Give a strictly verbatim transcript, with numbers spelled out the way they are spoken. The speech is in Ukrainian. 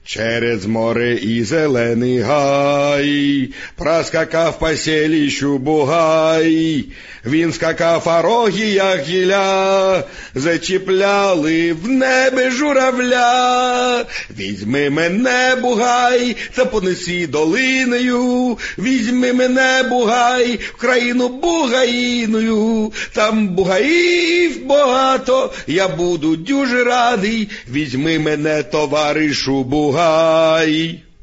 Через море і зелений гай проскакав по селищу Бугай. Він скакав, а роги, як гілля, зачіпляли в небі журавля. Візьми мене, Бугай, та понеси долиною. Візьми мене, Бугай, в країну бугаїною. Там бугаїв багато, я буду дуже радий. Візьми мене, товаришу Бугай.